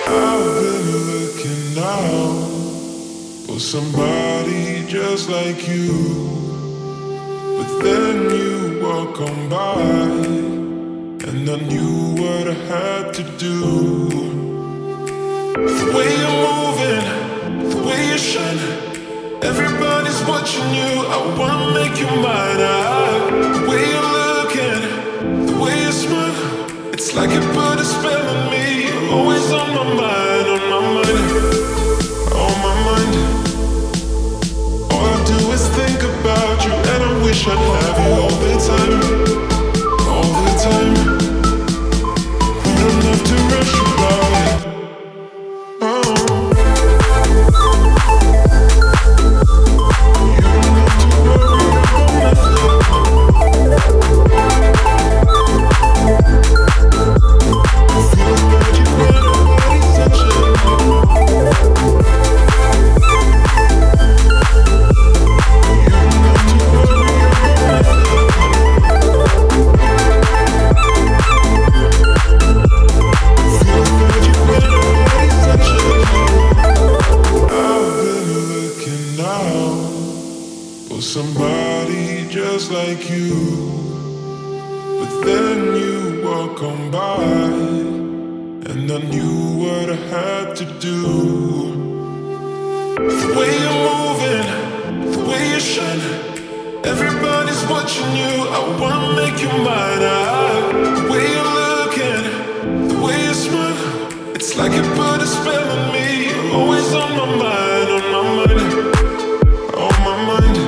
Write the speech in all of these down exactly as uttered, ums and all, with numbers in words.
I've been looking out for somebody just like you, but then you walk on by, and I knew what I had to do. The way you're moving, the way you're shining, everybody's watching you. I wanna make you mine. I, the way you're looking, the way you smile, it's like you put a spell on me. You're always on my mind, on my mind, on my mind. All I do is think about you, and I wish I'd have you all the time, all the time. We don't have to rush about it. Somebody just like you, but then you walk on by, and I knew what I had to do. The way you're moving, the way you're shining, everybody's watching you. I wanna make you mine. I, the way you're looking, the way you smile, it's like you put a spell on me. You're always on my mind, on my mind, on my mind.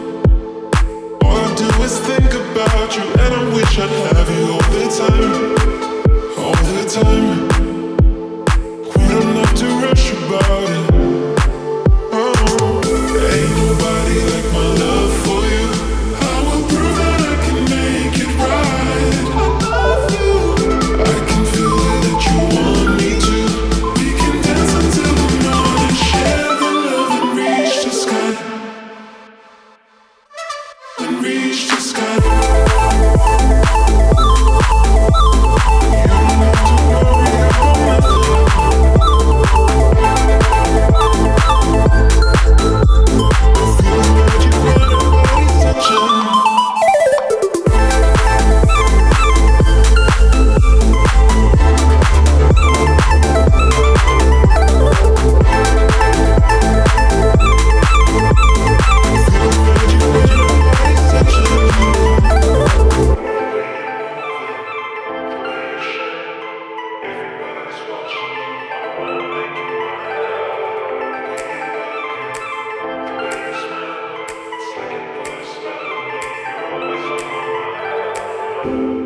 Think about you, and I wish I'd have you all the time, all the time. We don't have to rush about it. Oh, ain't nobody like my love for you. I will prove that I can make it right. I love you. I can feel it that you want me to. We can dance until the morning, share the love and reach the sky, and reach the sky. Thank you.